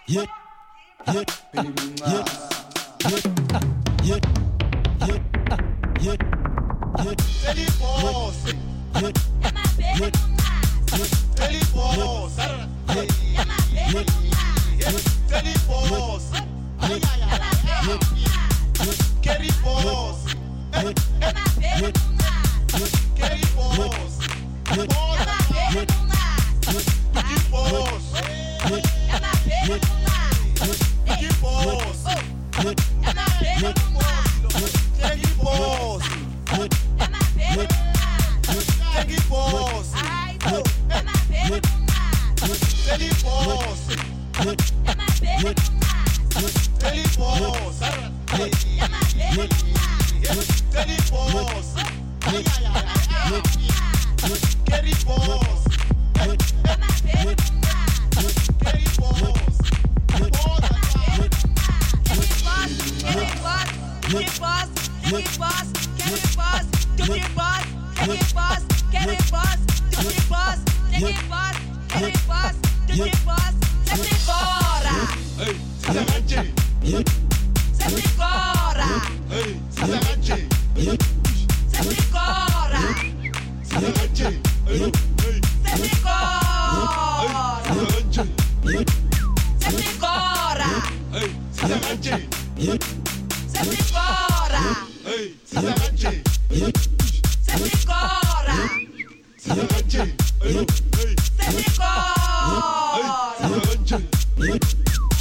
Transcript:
yeah, yeah, yeah, yeah, yeah, yeah, yeah. Ele fosse, ele fosse, ele fosse, ai ai ai, que ele fosse, que ele fosse, bora, que fosse, que fosse, que fosse. Ele fosse, ele fosse, ele fosse, ele fosse, ai ai ai, que ele fosse, ele fosse, bora, Yeah.